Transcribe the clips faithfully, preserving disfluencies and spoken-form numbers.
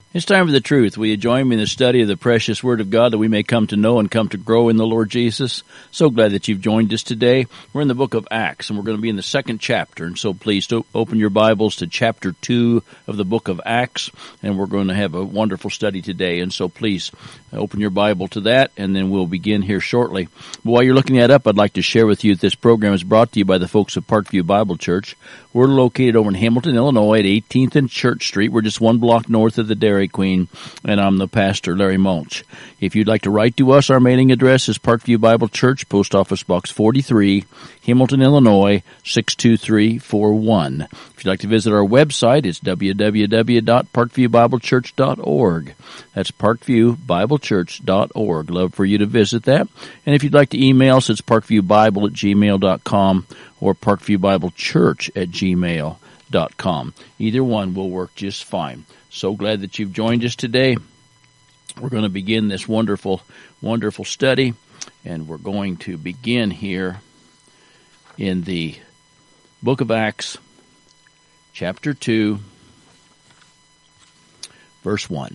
It's time for the truth. Will you join me in the study of the precious Word of God that we may come to know and come to grow in the Lord Jesus? So glad that you've joined us today. We're in the book of Acts, and we're going to be in the second chapter. And so please do open your Bibles to chapter two of the book of Acts, and we're going to have a wonderful study today. And so please open your Bible to that, and then we'll begin here shortly. But while you're looking that up, I'd like to share with you that this program is brought to you by the folks of Parkview Bible Church. We're located over in Hamilton, Illinois at eighteenth and Church Street. We're just one block north of the Dairy Queen, and I'm the pastor, Larry Mulch. If you'd like to write to us, our mailing address is Parkview Bible Church, Post Office Box forty-three, Hamilton, Illinois, six two three four one. If you'd like to visit our website, it's w w w dot parkview bible church dot org. That's parkview bible church dot org. Love for you to visit that. And if you'd like to email us, it's parkviewbible at gmail dot com or parkviewbiblechurch at gmail dot com. Either one will work just fine. So glad that you've joined us today. We're going to begin this wonderful, wonderful study, and we're going to begin here in the book of Acts, chapter two, verse one.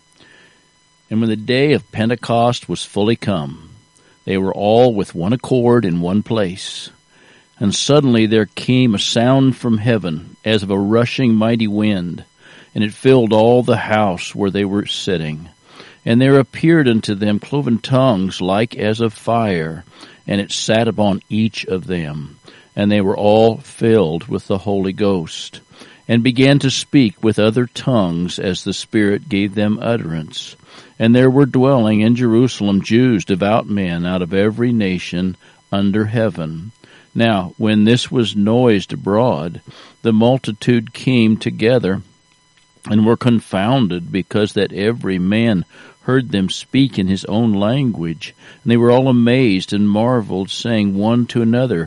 And when the day of Pentecost was fully come, they were all with one accord in one place. And suddenly there came a sound from heaven as of a rushing mighty wind, and it filled all the house where they were sitting. And there appeared unto them cloven tongues like as of fire, and it sat upon each of them. And they were all filled with the Holy Ghost, and began to speak with other tongues as the Spirit gave them utterance. And there were dwelling in Jerusalem Jews, devout men, out of every nation under heaven. Now, when this was noised abroad, the multitude came together, and were confounded, because that every man heard them speak in his own language. And they were all amazed and marveled, saying one to another,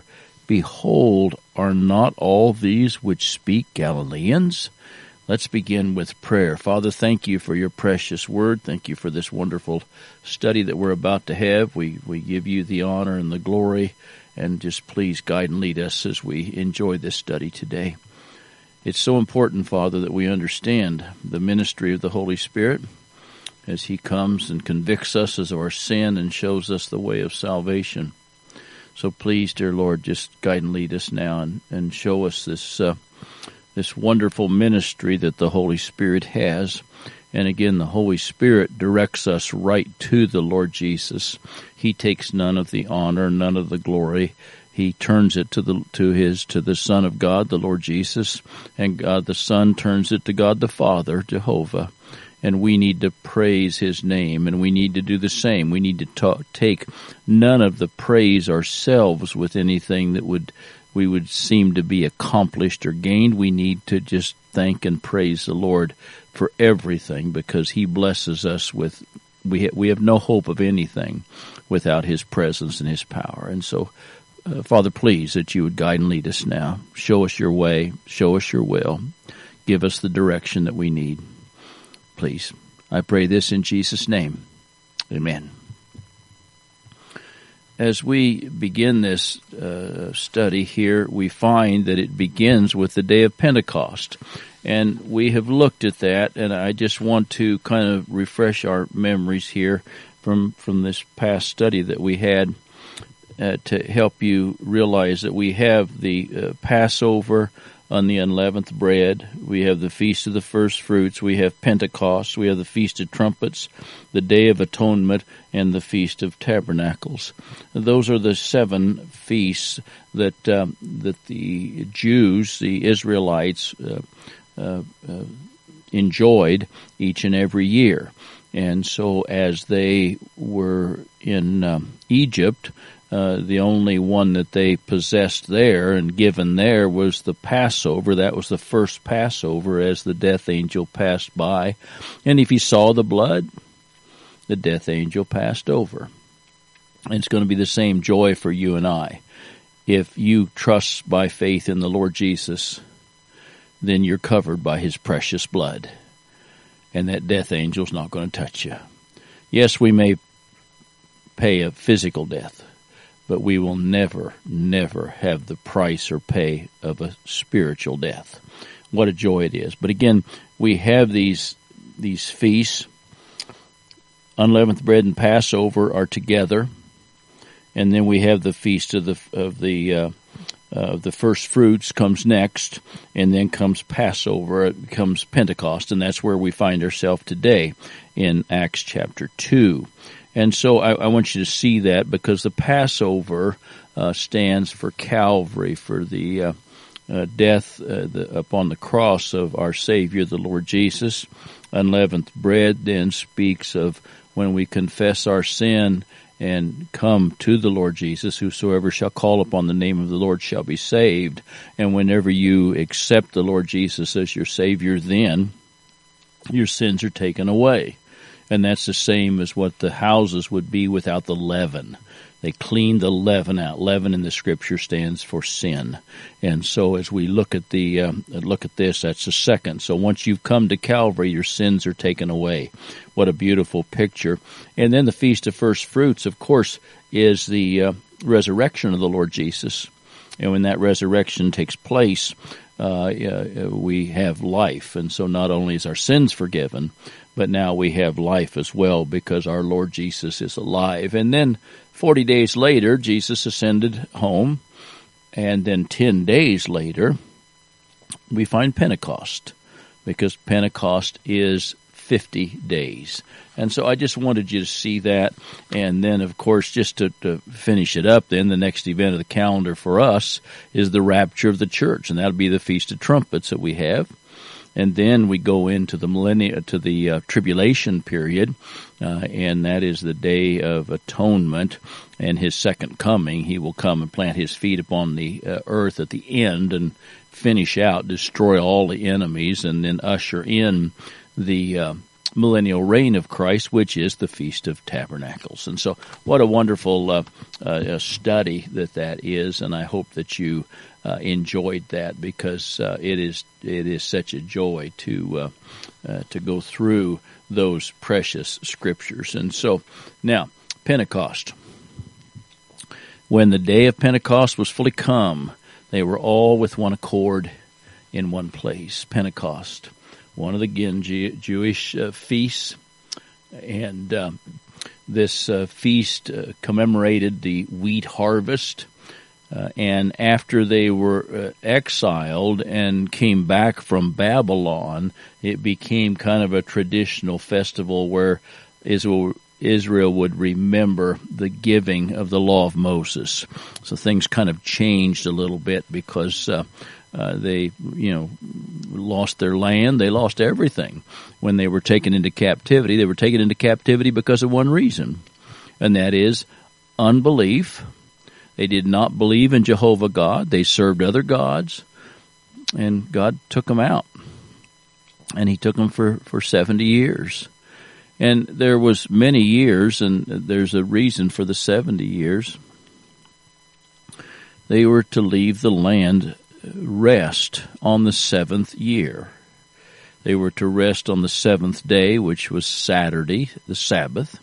Behold, are not all these which speak Galileans? Let's begin with prayer. Father, thank you for your precious word. Thank you for this wonderful study that we're about to have. We, we give you the honor and the glory, and just please guide and lead us as we enjoy this study today. It's so important, Father, that we understand the ministry of the Holy Spirit as He comes and convicts us of our sin and shows us the way of salvation. So please, dear Lord, just guide and lead us now and, and show us this uh, this wonderful ministry that the Holy Spirit has. And again, the Holy Spirit directs us right to the Lord Jesus. He takes none of the honor, none of the glory. He turns it to the to his to the Son of God, the Lord Jesus, and God the Son turns it to God the Father, Jehovah. And we need to praise His name, and we need to do the same. We need to ta- take none of the praise ourselves with anything that would we would seem to be accomplished or gained. We need to just thank and praise the Lord for everything, because He blesses us with we ha- we have no hope of anything without His presence and His power. And so, Uh, Father, please, that you would guide and lead us now. Show us your way. Show us your will. Give us the direction that we need. Please. I pray this in Jesus' name. Amen. As we begin this uh, study here, we find that it begins with the day of Pentecost. And we have looked at that, and I just want to kind of refresh our memories here from, from this past study that we had. Uh, to help you realize that we have the uh, Passover on the unleavened bread, we have the Feast of the First Fruits, we have Pentecost, we have the Feast of Trumpets, the Day of Atonement, and the Feast of Tabernacles. Those are the seven feasts that um, that the Jews, the Israelites, uh, uh, uh, enjoyed each and every year. And so as they were in um, Egypt, Uh, the only one that they possessed there and given there was the Passover. That was the first Passover as the death angel passed by. And if he saw the blood, the death angel passed over. And it's going to be the same joy for you and I. If you trust by faith in the Lord Jesus, then you're covered by His precious blood. And that death angel's not going to touch you. Yes, we may pay a physical death, but we will never, never have the price or pay of a spiritual death. What a joy it is. But again, we have these these feasts. Unleavened bread and Passover are together, and then we have the feast of the of the uh, uh, the first fruits comes next, and then comes Passover, it comes Pentecost, and that's where we find ourselves today in Acts chapter two. And so I, I want you to see that, because the Passover uh, stands for Calvary, for the uh, uh, death uh, the, upon the cross of our Savior, the Lord Jesus. Unleavened bread then speaks of when we confess our sin and come to the Lord Jesus. Whosoever shall call upon the name of the Lord shall be saved. And whenever you accept the Lord Jesus as your Savior, then your sins are taken away. And that's the same as what the houses would be without the leaven. They cleaned the leaven out. Leaven in the Scripture stands for sin. And so as we look at the um, look at this, that's the second. So once you've come to Calvary, your sins are taken away. What a beautiful picture. And then the Feast of First Fruits, of course, is the uh, resurrection of the Lord Jesus. And when that resurrection takes place, uh, uh, we have life. And so not only is our sins forgiven, but now we have life as well, because our Lord Jesus is alive. And then forty days later, Jesus ascended home. And then ten days later, we find Pentecost, because Pentecost is fifty days. And so I just wanted you to see that. And then, of course, just to, to finish it up, then the next event of the calendar for us is the rapture of the church. And that'll be the Feast of Trumpets that we have. And then we go into the millennia, to the uh, tribulation period, uh, and that is the Day of Atonement and His second coming. He will come and plant His feet upon the uh, earth at the end and finish out, destroy all the enemies, and then usher in the uh, millennial reign of Christ, which is the Feast of Tabernacles. And so what a wonderful uh, uh, study that that is, and I hope that you Uh, enjoyed that, because uh, it is it is such a joy to uh, uh, to go through those precious scriptures. And so now, Pentecost. When the day of Pentecost was fully come, they were all with one accord in one place. Pentecost, one of the again Jew- Jewish uh, feasts, and uh, this uh, feast uh, commemorated the wheat harvest. Uh, and after they were uh, exiled and came back from Babylon, it became kind of a traditional festival where Israel, Israel would remember the giving of the law of Moses. So things kind of changed a little bit, because uh, uh, they, you know, lost their land. They lost everything. When they were taken into captivity, they were taken into captivity because of one reason, and that is unbelief. They did not believe in Jehovah God. They served other gods, and God took them out. And He took them for, for seventy years. And there was many years, and there's a reason for the seventy years. They were to leave the land rest on the seventh year. They were to rest on the seventh day, which was Saturday, the Sabbath.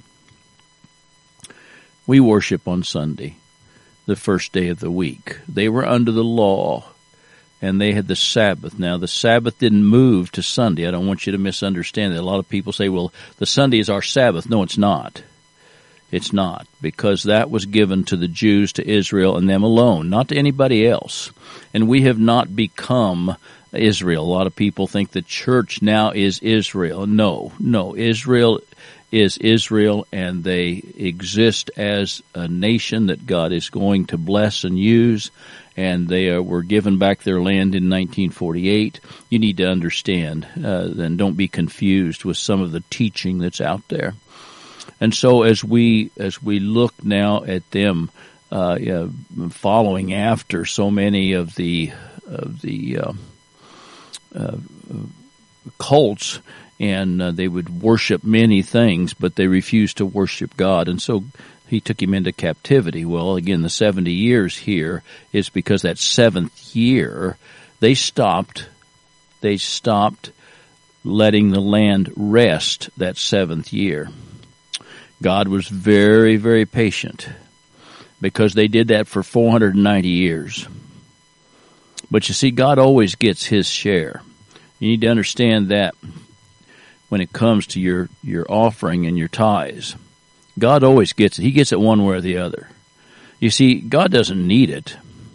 We worship on Sunday, the first day of the week. They were under the law, and they had the Sabbath. Now, the Sabbath didn't move to Sunday. I don't want you to misunderstand that. A lot of people say, well, the Sunday is our Sabbath. No, it's not. It's not, because that was given to the Jews, to Israel, and them alone, not to anybody else. And we have not become Israel. A lot of people think the church now is Israel. No, no, Israel is Israel, and they exist as a nation that God is going to bless and use, and they are, were given back their land in nineteen forty-eight. You need to understand, uh, and don't be confused with some of the teaching that's out there. And so as we as we look now at them uh, uh, following after so many of the of the uh, uh, cults, and uh, they would worship many things, but they refused to worship God. And so He took him into captivity. Well, again, the seventy years here is because that seventh year, they stopped, they stopped letting the land rest that seventh year. God was very, very patient, because they did that for four hundred ninety years. But you see, God always gets His share. You need to understand that. when it comes to your, your offering and your tithes. God always gets it. He gets it one way or the other. You see, God doesn't need it,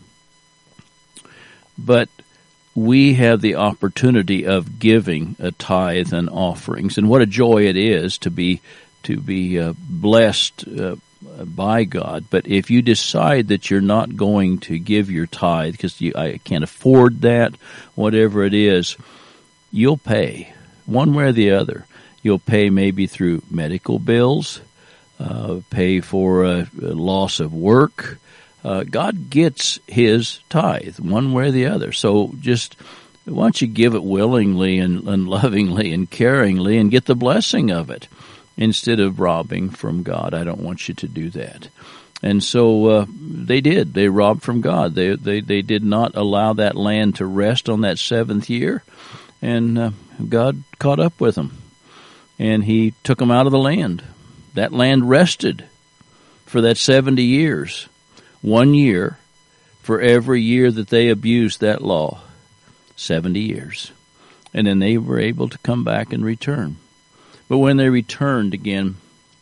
but we have the opportunity of giving a tithe and offerings, and what a joy it is to be to be uh, blessed uh, by God. But if you decide that you're not going to give your tithe because you, I can't afford that, whatever it is, you'll pay one way or the other. You'll pay maybe through medical bills, uh, pay for a, a loss of work. Uh, God gets his tithe one way or the other. So just why don't you give it willingly and, and lovingly and caringly and get the blessing of it instead of robbing from God. I don't want you to do that. And so uh, they did. They robbed from God. They, they they did not allow that land to rest on that seventh year, and uh, God caught up with them, and he took them out of the land. That land rested for that seventy years. One year for every year that they abused that law. seventy years. And then they were able to come back and return. But when they returned again,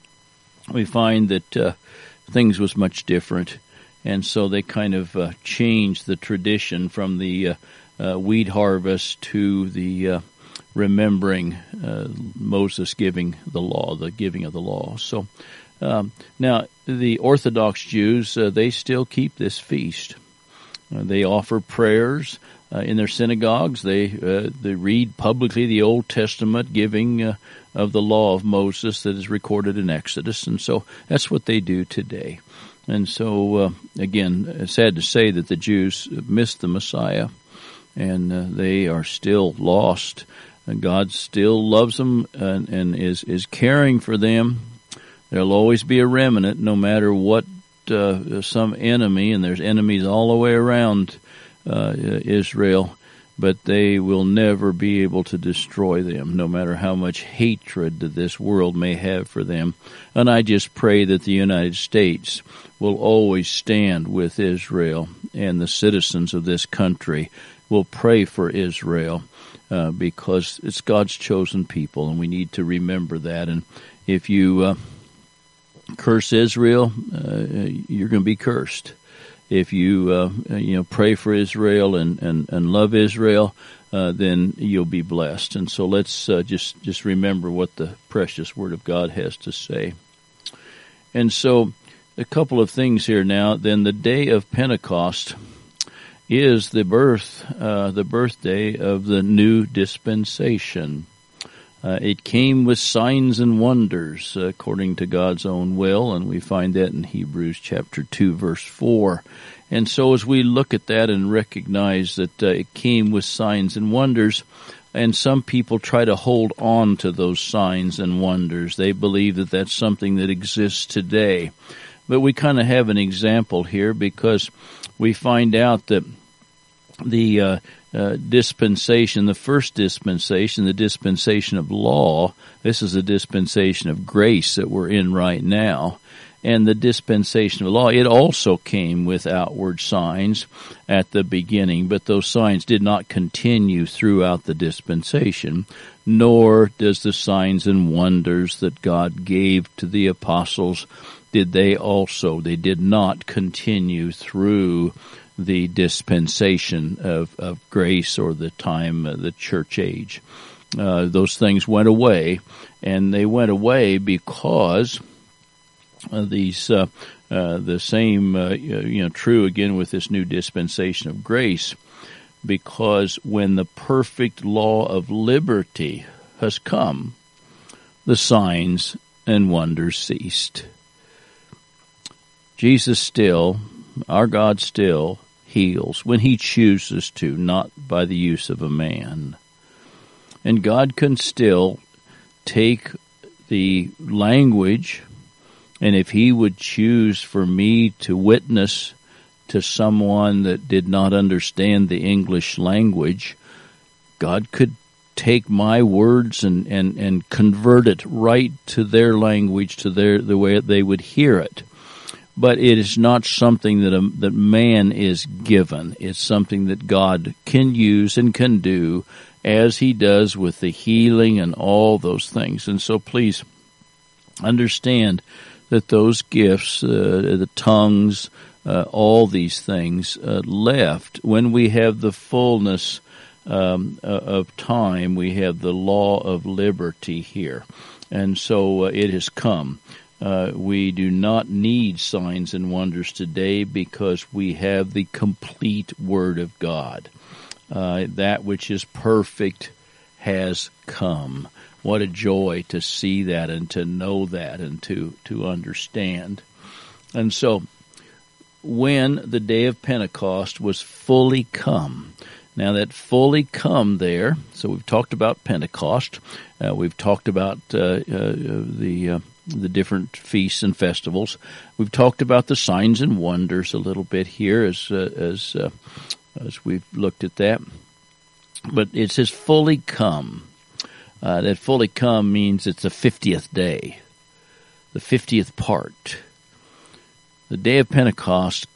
we find that uh, things was much different. And so they kind of uh, changed the tradition from the uh, uh, wheat harvest to the uh, remembering uh, Moses giving the law, the giving of the law. So um, now the Orthodox Jews, uh, they still keep this feast. Uh, they offer prayers uh, in their synagogues. They uh, they read publicly the Old Testament, giving uh, of the law of Moses that is recorded in Exodus, and so that's what they do today. And so, uh, again, it's sad to say that the Jews missed the Messiah, and uh, they are still lost. And God still loves them and, and is is caring for them. There'll always be a remnant, no matter what uh, some enemy, and there's enemies all the way around uh, Israel, but they will never be able to destroy them, no matter how much hatred that this world may have for them. And I just pray that the United States will always stand with Israel, and the citizens of this country will pray for Israel, uh, because it's God's chosen people, and we need to remember that. And if you uh, curse Israel, uh, you're going to be cursed. If you uh, you know pray for Israel and, and, and love Israel, uh, then you'll be blessed. And so let's uh, just just remember what the precious Word of God has to say. And so a couple of things here now. Then the day of Pentecost is the birth uh, the birthday of the new dispensation. Uh, it came with signs and wonders uh, according to God's own will, and we find that in Hebrews chapter two, verse four. And so as we look at that and recognize that uh, it came with signs and wonders, and some people try to hold on to those signs and wonders. They believe that that's something that exists today. But we kind of have an example here, because we find out that the uh, uh, dispensation, the first dispensation, the dispensation of law, this is the dispensation of grace that we're in right now, and the dispensation of law, it also came with outward signs at the beginning, but those signs did not continue throughout the dispensation, nor does the signs and wonders that God gave to the apostles, did they also, they did not continue through the dispensation of, of grace, or the time, uh, the church age. Uh, those things went away, and they went away because uh, these, uh, uh, the same, uh, you know, true again with this new dispensation of grace, because when the perfect law of liberty has come, the signs and wonders ceased. Jesus still, our God still, heals when he chooses to, not by the use of a man. And God can still take the language, and if he would choose for me to witness to someone that did not understand the English language, God could take my words and, and, and convert it right to their language, to their the way they would hear it. But it is not something that a, that man is given. It's something that God can use and can do, as he does with the healing and all those things. And so please understand that those gifts, uh, the tongues, uh, all these things uh, left when we have the fullness um, of time. We have the law of liberty here. And so uh, it has come. Uh, we do not need signs and wonders today because we have the complete Word of God. Uh, that which is perfect has come. What a joy to see that and to know that and to, to understand. And so when the day of Pentecost was fully come, now that fully come there, so we've talked about Pentecost, uh, we've talked about uh, uh, the uh, the different feasts and festivals, we've talked about the signs and wonders a little bit here as uh, as uh, as we've looked at that. But it says fully come. Uh, that fully come means it's the fiftieth day, the fiftieth part. The day of Pentecost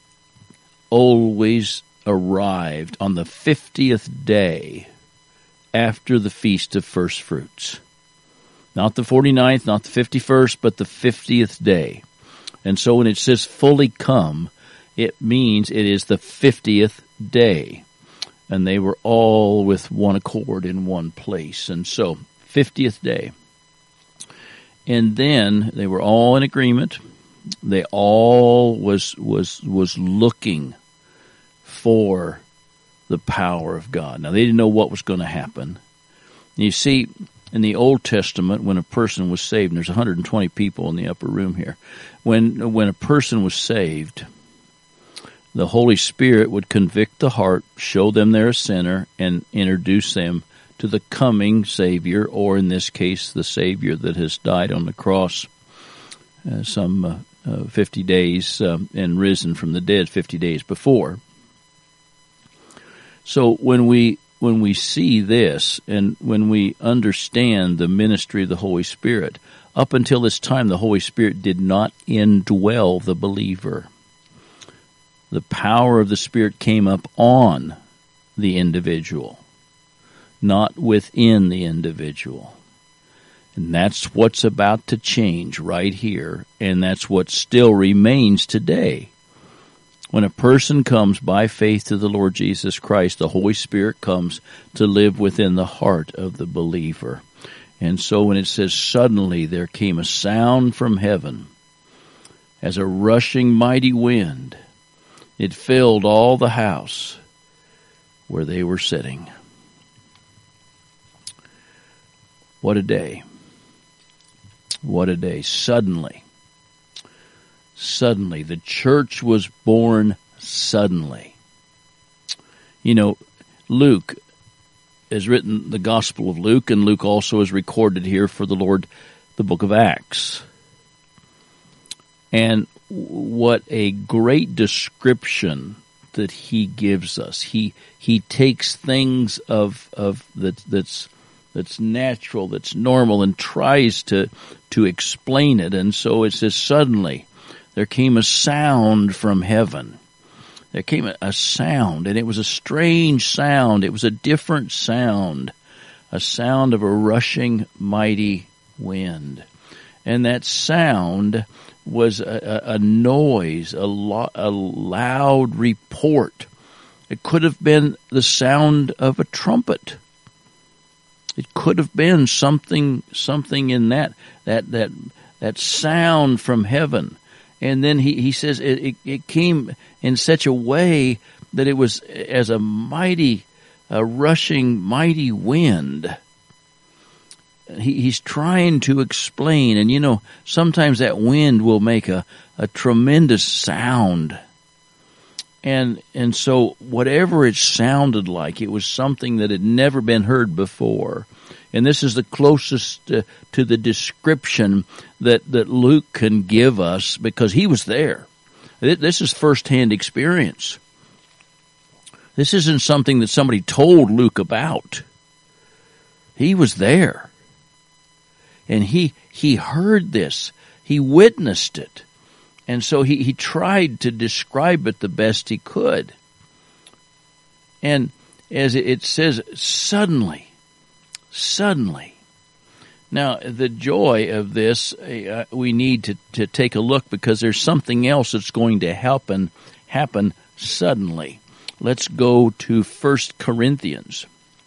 always arrived on the fiftieth day after the Feast of First Fruits. Not the forty-ninth, not the fifty-first, but the fiftieth day. And so when it says fully come, it means it is the fiftieth day. And they were all with one accord in one place. And so, fiftieth day. And then they were all in agreement. They all was was was looking for the power of God. Now, they didn't know what was going to happen. You see, in the Old Testament, when a person was saved, and there's one hundred twenty people in the upper room here, when when a person was saved, the Holy Spirit would convict the heart, show them they're a sinner, and introduce them to the coming Savior, or in this case, the Savior that has died on the cross uh, some uh, uh, fifty days um, and risen from the dead fifty days before. So when we when we see this, and when we understand the ministry of the Holy Spirit, up until this time, the Holy Spirit did not indwell the believer. The power of the Spirit came up on the individual, not within the individual. And that's what's about to change right here, and that's what still remains today. When a person comes by faith to the Lord Jesus Christ, the Holy Spirit comes to live within the heart of the believer. And so when it says, suddenly there came a sound from heaven as a rushing mighty wind, it filled all the house where they were sitting. What a day. What a day. Suddenly. Suddenly. The church was born suddenly. You know, Luke has written the Gospel of Luke, and Luke also has recorded here for the Lord the book of Acts. And what a great description that he gives us. He he takes things of of that that's that's natural, that's normal, and tries to to explain it. And so it says, suddenly there came a sound from heaven. There came a, a sound, and it was a strange sound. It was a different sound, a sound of a rushing mighty wind. And that sound was a, a noise, a, lo- a loud report. It could have been the sound of a trumpet. It could have been something, something in that, that, that, that sound from heaven. And then he, he says it, it, it came in such a way that it was as a mighty, a rushing mighty wind. He, he's trying to explain, and you know, sometimes that wind will make a, a tremendous sound. And and so whatever it sounded like, it was something that had never been heard before. And this is the closest uh, to the description that, that Luke can give us, because he was there. This is firsthand experience. This isn't something that somebody told Luke about. He was there. And he he heard this. He witnessed it. And so he, he tried to describe it the best he could. And as it says, suddenly, Suddenly. Now, the joy of this, uh, we need to, to take a look because there's something else that's going to happen, happen suddenly. Let's go to First Corinthians.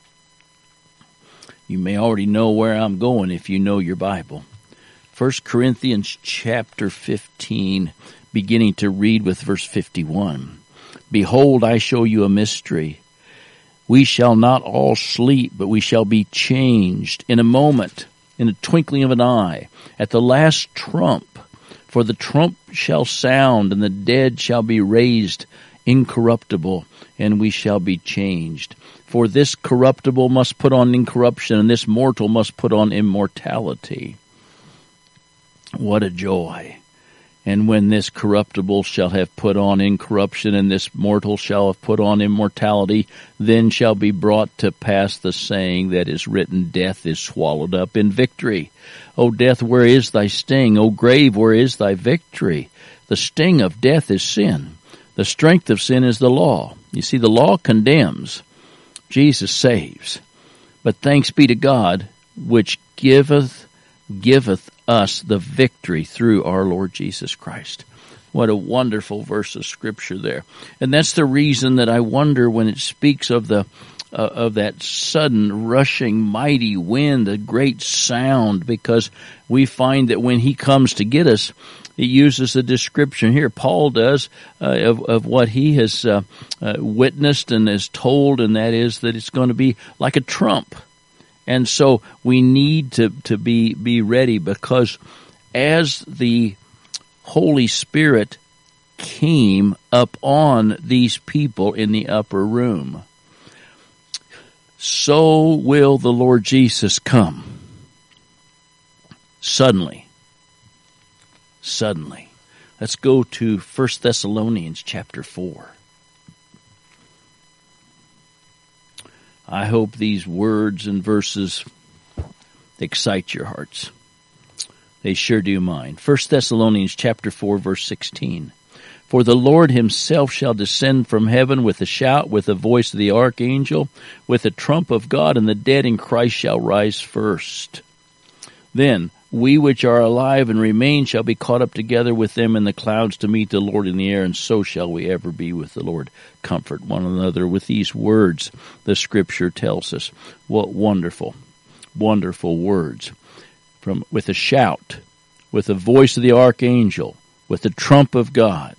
You may already know where I'm going if you know your Bible. First Corinthians chapter fifteen, beginning to read with verse fifty-one. Behold, I show you a mystery. We shall not all sleep, but we shall be changed in a moment, in a twinkling of an eye, at the last trump. For the trump shall sound, and the dead shall be raised incorruptible, and we shall be changed. For this corruptible must put on incorruption, and this mortal must put on immortality. What a joy! And when this corruptible shall have put on incorruption, and this mortal shall have put on immortality, then shall be brought to pass the saying that is written, Death is swallowed up in victory. O death, where is thy sting? O grave, where is thy victory? The sting of death is sin. The strength of sin is the law. You see, the law condemns. Jesus saves. But thanks be to God, which giveth, giveth us the victory through our Lord Jesus Christ. What a wonderful verse of Scripture there. And that's the reason that I wonder when it speaks of the uh, of that sudden, rushing, mighty wind, a great sound, because we find that when He comes to get us, He uses a description here. Paul does uh, of, of what he has uh, uh, witnessed and is told, and that is that it's going to be like a trump. And so we need to, to be, be ready, because as the Holy Spirit came up on these people in the upper room, so will the Lord Jesus come. Suddenly. Suddenly. Let's go to First Thessalonians chapter four. I hope these words and verses excite your hearts. They sure do mine. First Thessalonians chapter four, verse sixteen. For the Lord himself shall descend from heaven with a shout, with the voice of the archangel, with the trump of God, and the dead in Christ shall rise first. Then we which are alive and remain shall be caught up together with them in the clouds to meet the Lord in the air, and so shall we ever be with the Lord. Comfort one another with these words, the Scripture tells us. What wonderful, wonderful words. From with a shout, with the voice of the archangel, with the trump of God.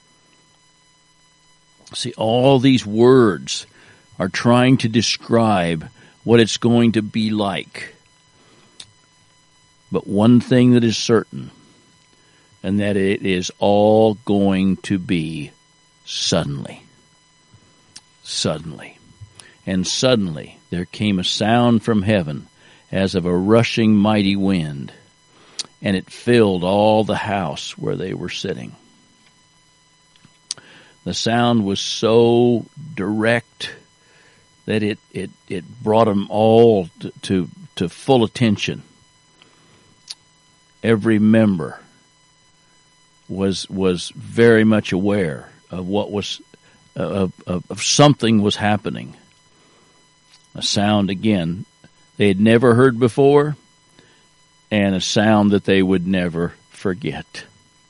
See, all these words are trying to describe what it's going to be like. But one thing that is certain, and that it is all going to be suddenly. Suddenly. And suddenly there came a sound from heaven as of a rushing mighty wind, and it filled all the house where they were sitting. The sound was so direct that it, it, it brought them all to, to, to full attention. Every member was was very much aware of what was of, of, of something was happening. A sound again they had never heard before, and a sound that they would never forget.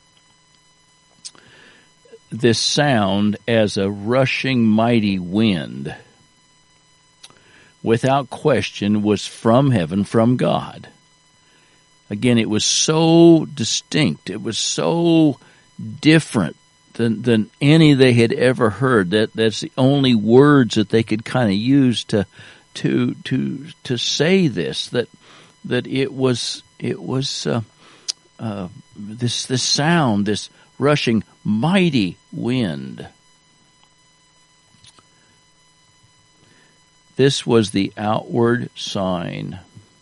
This sound as a rushing mighty wind, without question, was from heaven, from God. Again, it was so distinct. It was so different than, than any they had ever heard. That that's the only words that they could kind of use to to to to say this. That that it was it was uh, uh, this this sound, this rushing mighty wind. This was the outward sign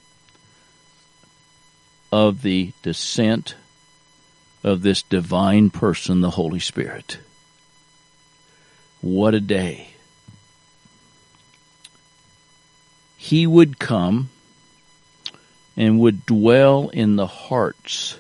of the descent of this divine person, the Holy Spirit. What a day. He would come and would dwell in the hearts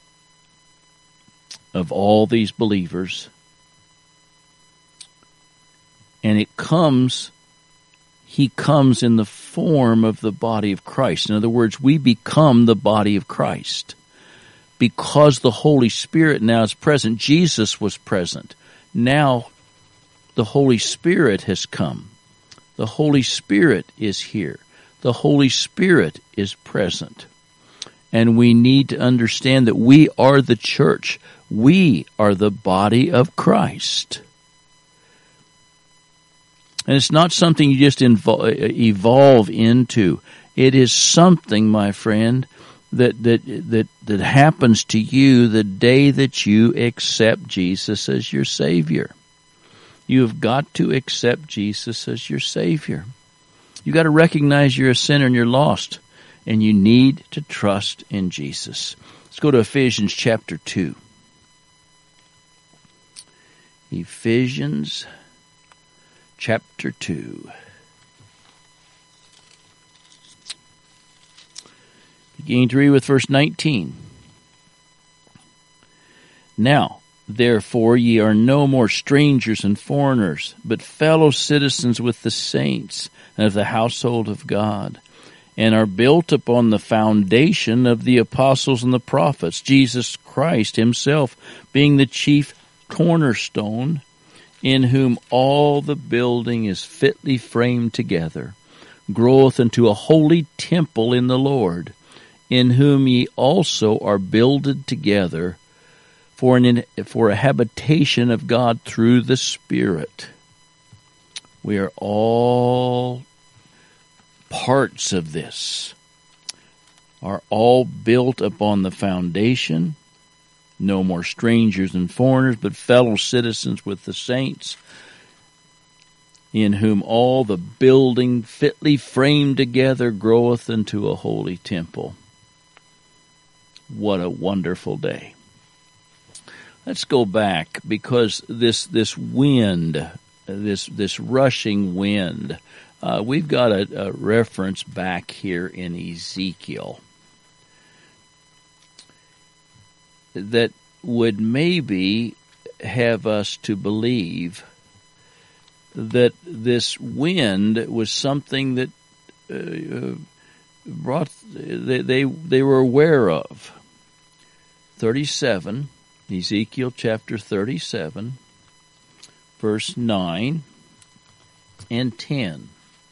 of all these believers. And it comes he comes in the form of the body of Christ. In other words, we become the body of Christ. Because the Holy Spirit now is present, Jesus was present. Now the Holy Spirit has come. The Holy Spirit is here. The Holy Spirit is present. And we need to understand that we are the church. We are the body of Christ. And it's not something you just invo- evolve into. It is something, my friend, that, that, that, that happens to you the day that you accept Jesus as your Savior. You have got to accept Jesus as your Savior. You've got to recognize you're a sinner and you're lost, and you need to trust in Jesus. Let's go to Ephesians chapter two. Ephesians chapter two. Beginning to read with verse nineteen. Now, therefore, ye are no more strangers and foreigners, but fellow citizens with the saints and of the household of God, and are built upon the foundation of the apostles and the prophets, Jesus Christ himself being the chief cornerstone, in whom all the building is fitly framed together, groweth into a holy temple in the Lord, in whom ye also are builded together for an for a habitation of God through the Spirit. We are all parts of this, are all built upon the foundation, no more strangers and foreigners, but fellow citizens with the saints, in whom all the building fitly framed together groweth into a holy temple. What a wonderful day. Let's go back, because this this wind, this this rushing wind, uh, we've got a, a reference back here in Ezekiel that would maybe have us to believe that this wind was something that uh, brought they, they they were aware of. thirty-seven, Ezekiel chapter thirty-seven, verse nine and ten.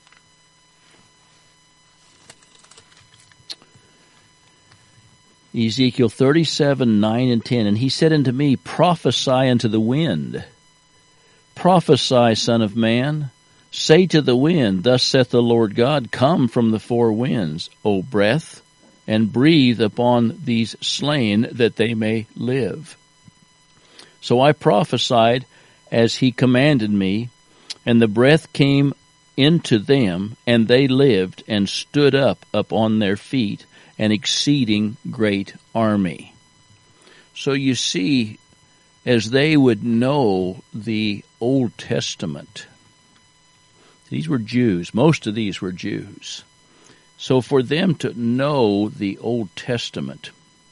Ezekiel thirty-seven, nine and ten. And he said unto me, prophesy unto the wind. Prophesy, son of man. Say to the wind, thus saith the Lord God, come from the four winds, O breath, and breathe upon these slain, that they may live. So I prophesied as he commanded me, and the breath came into them, and they lived, and stood up upon their feet, an exceeding great army. So you see, as they would know the Old Testament, these were Jews. Most of these were Jews. So for them to know the Old Testament,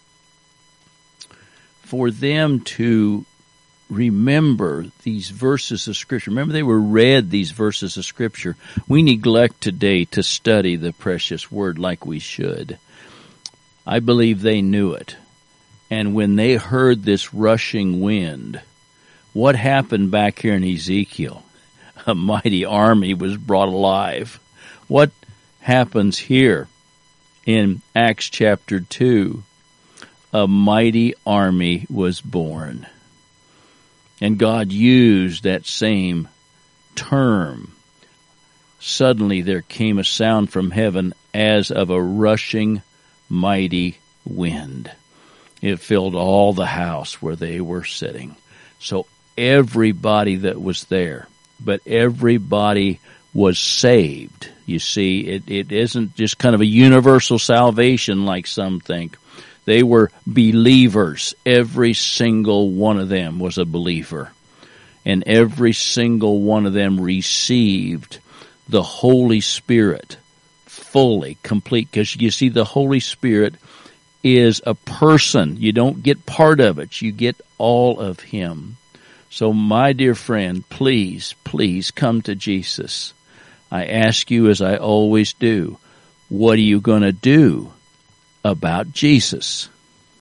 for them to remember these verses of Scripture, remember they were read, these verses of Scripture. We neglect today to study the precious Word like we should. I believe they knew it. And when they heard this rushing wind, what happened back here in Ezekiel? A mighty army was brought alive. What happens here in Acts chapter two? A mighty army was born. And God used that same term. Suddenly there came a sound from heaven as of a rushing mighty wind. It filled all the house where they were sitting. So everybody that was there, but everybody was saved. You see, it, it isn't just kind of a universal salvation like some think. They were believers. Every single one of them was a believer. And every single one of them received the Holy Spirit fully, complete. Because you see, the Holy Spirit is a person. You don't get part of it. You get all of Him. So my dear friend, please, please come to Jesus. I ask you, as I always do, what are you going to do about Jesus?